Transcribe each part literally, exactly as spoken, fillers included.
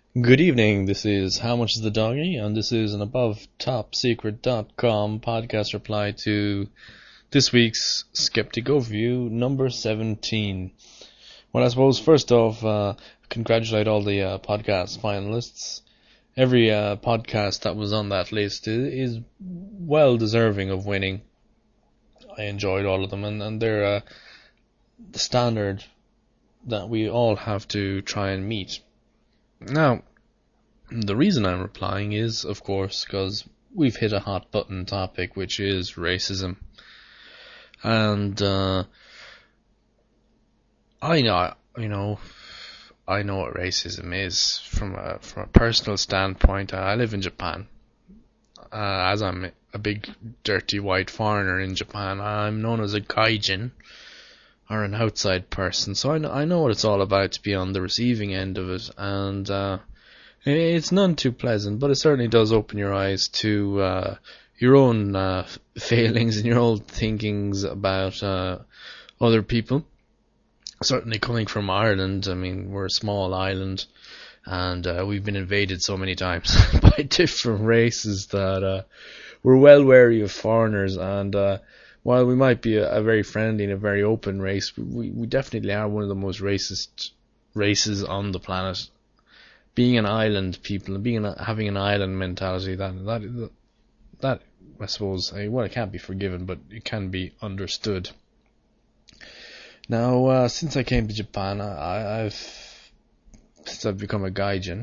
Good evening, this is How Much is the Doggy, and this is an above top secret dot com podcast reply to this week's Skeptic Overview number seventeen. Well, I suppose first off, uh, congratulate all the uh, podcast finalists. Every uh, podcast that was on that list is, is well deserving of winning. I enjoyed all of them, and, and they're uh, the standard that we all have to try and meet. Now, the reason I'm replying is, of course, because we've hit a hot button topic, which is racism. And, uh, I know, you know, I know what racism is from a, from a personal standpoint. I live in Japan. Uh, as I'm a big, dirty white foreigner in Japan, I'm known as a gaijin, or an outside person. So I know, I know what it's all about to be on the receiving end of it. And, uh, it's none too pleasant, but it certainly does open your eyes to uh, your own uh, failings and your own thinkings about uh, other people. Certainly coming from Ireland, I mean, we're a small island, and uh, we've been invaded so many times by different races that uh, we're well wary of foreigners. And uh, while we might be a, a very friendly and a very open race, we, we definitely are one of the most racist races on the planet. Being an island people, being an, having an island mentality, that that that I suppose, well, it can't be forgiven, but it can be understood. Now, uh, since I came to Japan, I, I've since I've become a gaijin,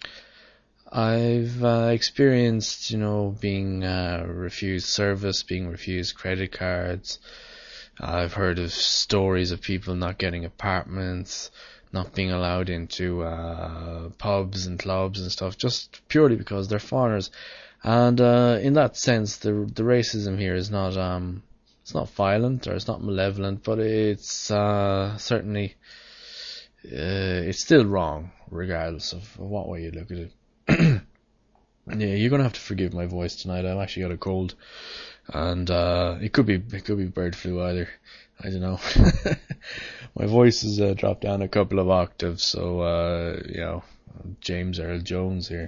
I've uh, experienced, you know, being uh, refused service, being refused credit cards. I've heard of stories of people not getting apartments, not being allowed into uh, pubs and clubs and stuff, just purely because they're foreigners. And uh, in that sense, the the racism here is not um it's not violent or it's not malevolent, but it's uh, certainly uh, it's still wrong, regardless of what way you look at it. Yeah, you're gonna have to forgive my voice tonight. I've actually got a cold, and uh, it could be it could be bird flu either. I don't know. My voice has uh, dropped down a couple of octaves, so, uh, you know, James Earl Jones here.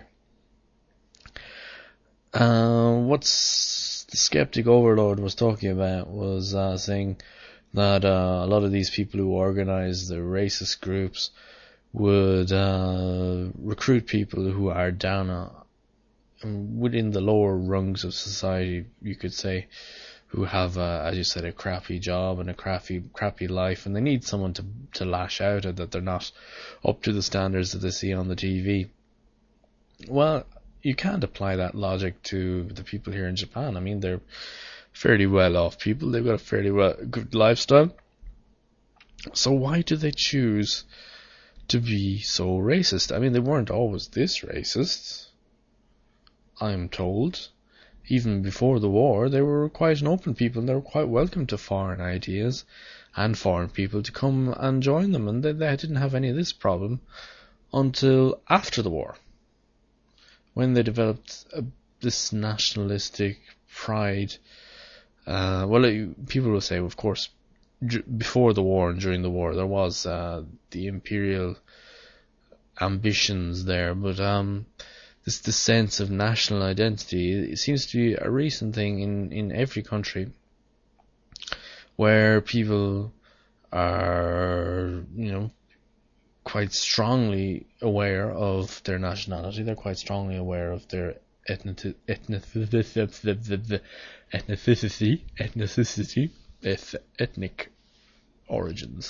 Uh, what's the Skeptic Overlord was talking about was uh, saying that uh, a lot of these people who organize the racist groups would uh, recruit people who are down uh, within the lower rungs of society, you could say, who have, uh, as you said, a crappy job and a crappy, crappy life, and they need someone to to lash out at, that they're not up to the standards that they see on the T V. Well, you can't apply that logic to the people here in Japan. I mean, they're fairly well-off people. They've got a fairly well, good lifestyle. So why do they choose to be so racist? I mean, they weren't always this racist, I'm told. Even before the war, they were quite an open people, and they were quite welcome to foreign ideas and foreign people to come and join them, and they, they didn't have any of this problem until after the war, when they developed a, this nationalistic pride. Uh, well, it, people will say, of course, d- before the war and during the war, there was uh, the imperial ambitions there, but um. This, this sense of national identity, it seems to be a recent thing in, in every country, where people are, you know, quite strongly aware of their nationality. They're quite strongly aware of their ethnicity, ethnicity, ethnicity, ethnic origins.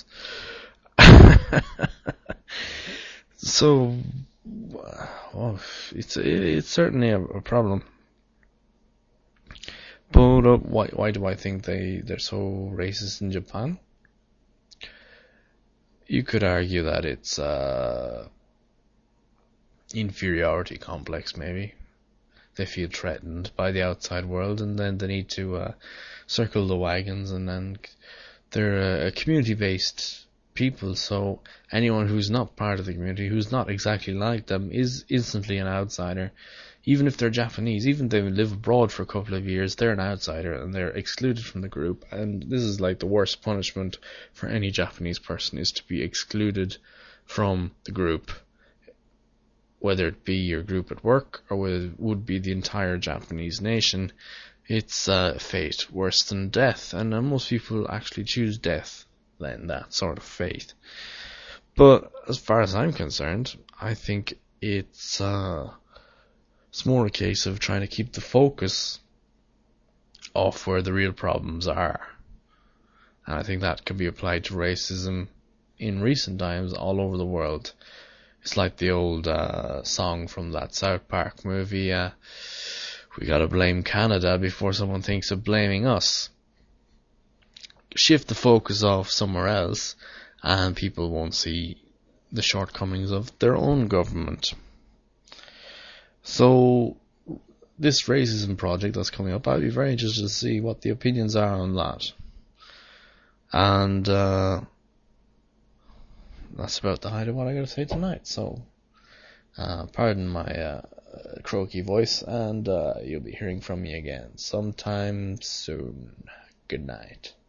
So, well, it's it's certainly a, a problem. But uh, why why do I think they they're so racist in Japan? You could argue that it's uh inferiority complex, maybe. They feel threatened by the outside world, and then they need to uh, circle the wagons, and then they're a community-based people, so anyone who's not part of the community, who's not exactly like them, is instantly an outsider. Even if they're Japanese, even if they live abroad for a couple of years, they're an outsider and they're excluded from the group. And this is like the worst punishment for any Japanese person, is to be excluded from the group. whether it be your group at work or whether it would be the entire Japanese nation, it's uh, fate worse than death, and uh, most people actually choose death than that sort of fate. But as far as I'm concerned, I think it's uh, it's more a case of trying to keep the focus off where the real problems are. And I think that can be applied to racism in recent times all over the world. It's like the old uh, song from that South Park movie, uh, we gotta blame Canada before someone thinks of blaming us. Shift the focus off somewhere else, and people won't see the shortcomings of their own government. So, this racism project that's coming up, I'd be very interested to see what the opinions are on that. And uh, that's about the height of what I gotta say tonight. So, uh, pardon my uh, croaky voice, and uh, you'll be hearing from me again sometime soon. Good night.